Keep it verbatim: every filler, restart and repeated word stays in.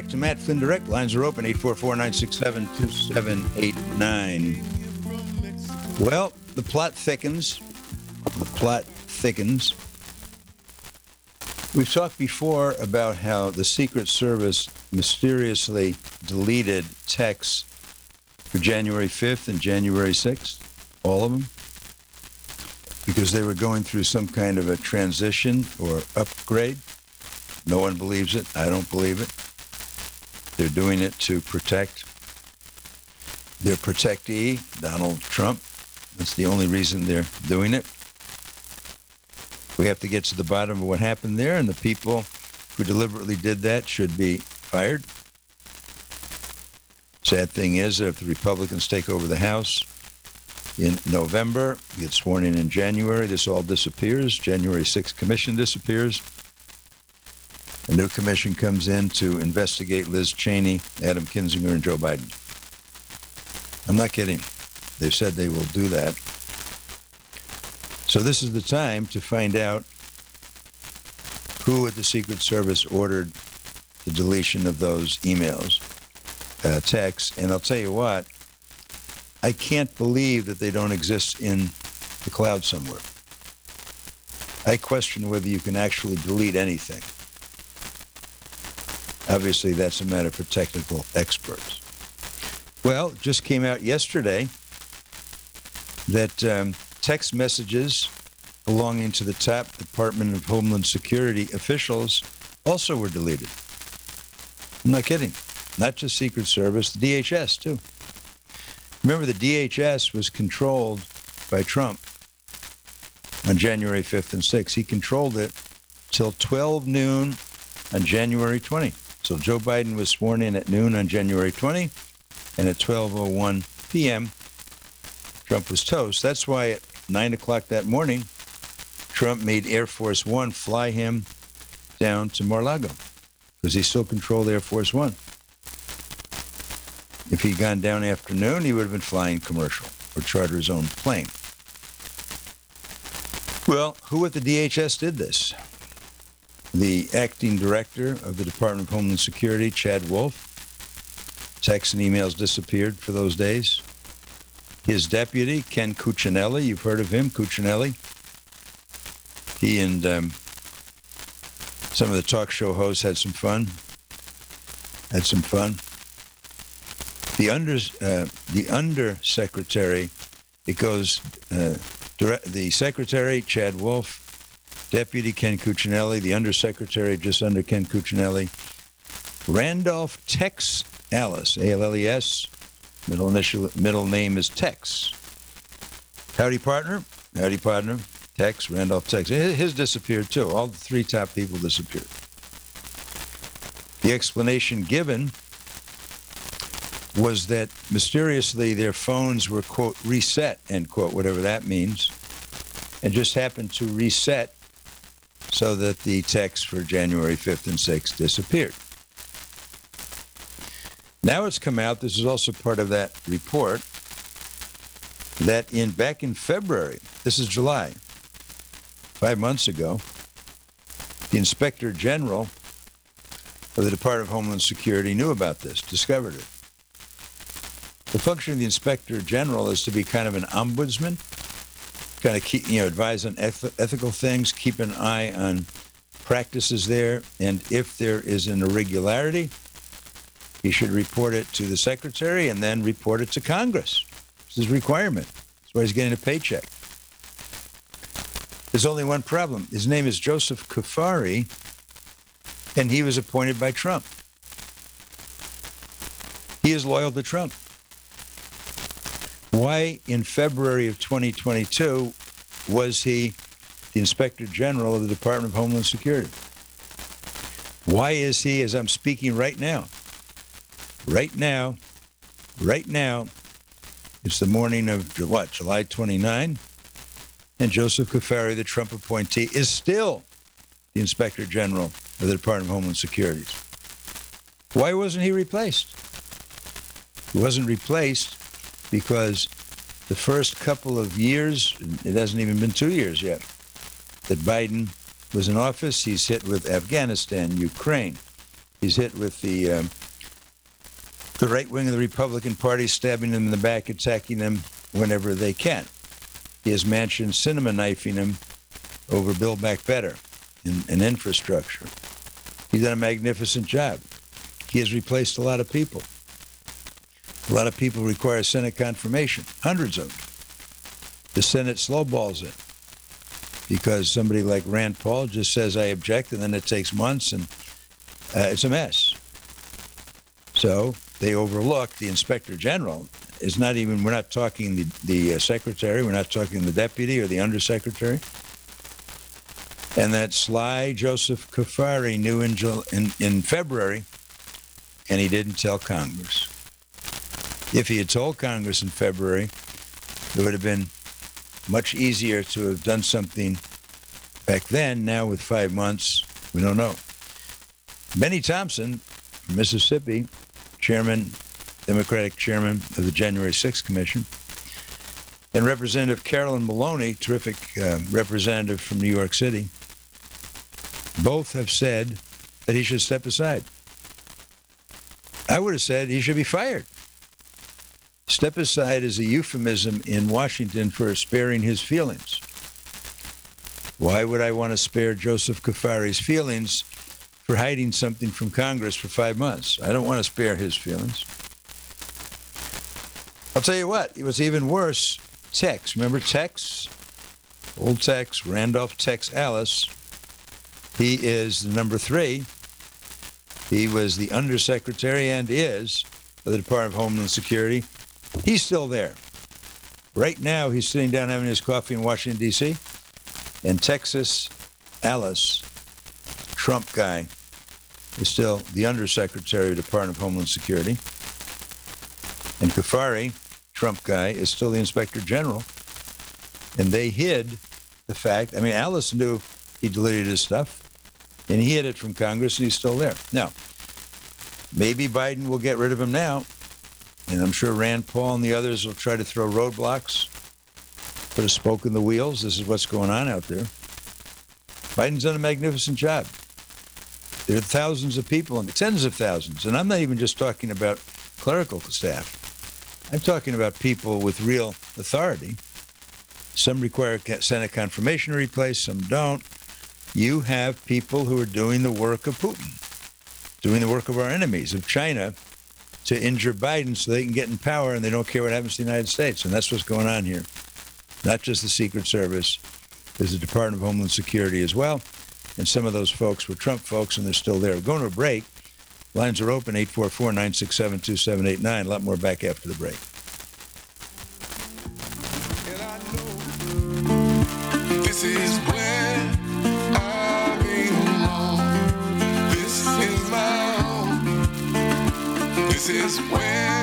back to Matt Flynn Direct. Lines are open, eight four four, nine six seven, two seven eight nine. Well, the plot thickens. The plot thickens. We've talked before about how the Secret Service mysteriously deleted texts for January fifth and January sixth, all of them, because they were going through some kind of a transition or upgrade. No one believes it. I don't believe it. They're doing it to protect their protectee, Donald Trump. That's the only reason they're doing it. We have to get to the bottom of what happened there, and the people who deliberately did that should be fired. Sad thing is that if the Republicans take over the House in November, get sworn in in January, this all disappears. January sixth commission disappears. A new commission comes in to investigate Liz Cheney, Adam Kinzinger, and Joe Biden. I'm not kidding. They've said they will do that. So this is the time to find out who at the Secret Service ordered the deletion of those emails, uh, texts. And I'll tell you what, I can't believe that they don't exist in the cloud somewhere. I question whether you can actually delete anything. Obviously, that's a matter for technical experts. Well, it just came out yesterday that um, text messages belonging to the top Department of Homeland Security officials also were deleted. I'm not kidding. Not just Secret Service, the D H S, too. Remember, the D H S was controlled by Trump on January fifth and sixth. He controlled it till twelve noon on January twentieth. So Joe Biden was sworn in at noon on January twentieth, and at twelve oh one p.m., Trump was toast. That's why at nine o'clock that morning, Trump made Air Force One fly him down to Mar-a-Lago, because he still controlled Air Force One. If he'd gone down afternoon, he would have been flying commercial or charter his own plane. Well, who at the D H S did this? The acting director of the Department of Homeland Security, Chad Wolf. Texts and emails disappeared for those days. His deputy, Ken Cuccinelli, you've heard of him, Cuccinelli. He and um, some of the talk show hosts had some fun. Had some fun. The under uh, the undersecretary, it goes uh, direct, the secretary, Chad Wolf, Deputy Ken Cuccinelli, the undersecretary just under Ken Cuccinelli, Randolph Tex Alice, A L L E S, middle initial, middle name is Tex. Howdy, partner. Howdy, partner. Tex, Randolph Tex. His disappeared, too. All the three top people disappeared. The explanation given was that mysteriously their phones were, quote, reset, end quote, whatever that means, and just happened to reset so that the text for January fifth and sixth disappeared. Now it's come out, this is also part of that report, that in back in February, this is July, five months ago, the Inspector General of the Department of Homeland Security knew about this, discovered it. The function of the Inspector General is to be kind of an ombudsman, kind of keep, you know, advise on eth- ethical things, keep an eye on practices there, and if there is an irregularity, he should report it to the Secretary and then report it to Congress. It's his requirement. That's why he's getting a paycheck. There's only one problem. His name is Joseph Kafari, and he was appointed by Trump. He is loyal to Trump. Why in February of twenty twenty-two was he the Inspector General of the Department of Homeland Security? Why is he, as I'm speaking right now, right now, right now, it's the morning of, what, July twenty-ninth, and Joseph Kafari, the Trump appointee, is still the Inspector General of the Department of Homeland Security. Why wasn't he replaced? He wasn't replaced because the first couple of years, it hasn't even been two years yet, that Biden was in office, he's hit with Afghanistan, Ukraine, He's hit with the um, the right wing of the Republican Party, stabbing them in the back, attacking them whenever they can. He has Manchin cinema knifing him over Build Back Better and, and infrastructure. He's done a magnificent job. He has replaced a lot of people. A lot of people require Senate confirmation, hundreds of them. The Senate slowballs it because somebody like Rand Paul just says, I object, and then it takes months, and uh, it's a mess. So they overlook the Inspector General. Is not even, we're not talking the, the uh, secretary, we're not talking the deputy or the undersecretary. And that sly Joseph Kafari knew in, in, in February, and he didn't tell Congress. If he had told Congress in February, it would have been much easier to have done something back then. Now with five months, we don't know. Benny Thompson from Mississippi, chairman, Democratic chairman of the January sixth Commission, and Representative Carolyn Maloney, terrific uh, representative from New York City, both have said that he should step aside. I would have said he should be fired. Step aside is a euphemism in Washington for sparing his feelings. Why would I want to spare Joseph Kafari's feelings for hiding something from Congress for five months? I don't want to spare his feelings. I'll tell you what, it was even worse. Tex, remember Tex? Old Tex, Randolph Tex Ellis. He is the number three. He was the undersecretary and is of the Department of Homeland Security. He's still there. Right now, he's sitting down having his coffee in Washington, D C, and Texas Ellis, Trump guy, is still the undersecretary of the Department of Homeland Security. And Kafari, Trump guy, is still the inspector general. And they hid the fact, I mean, Ellis knew he deleted his stuff, and he hid it from Congress, and he's still there. Now, maybe Biden will get rid of him now, and I'm sure Rand Paul and the others will try to throw roadblocks, put a spoke in the wheels. This is what's going on out there. Biden's done a magnificent job. There are thousands of people, and tens of thousands, and I'm not even just talking about clerical staff. I'm talking about people with real authority. Some require Senate confirmation to replace, some don't. You have people who are doing the work of Putin, doing the work of our enemies, of China, to injure Biden so they can get in power, and they don't care what happens to the United States. And that's what's going on here. Not just the Secret Service. There's the Department of Homeland Security as well. And some of those folks were Trump folks, and they're still there. We're going to a break. Lines are open, eight four four, nine six seven, two seven eight nine. A lot more back after the break. And I know this is where I belong. This is my home. This is where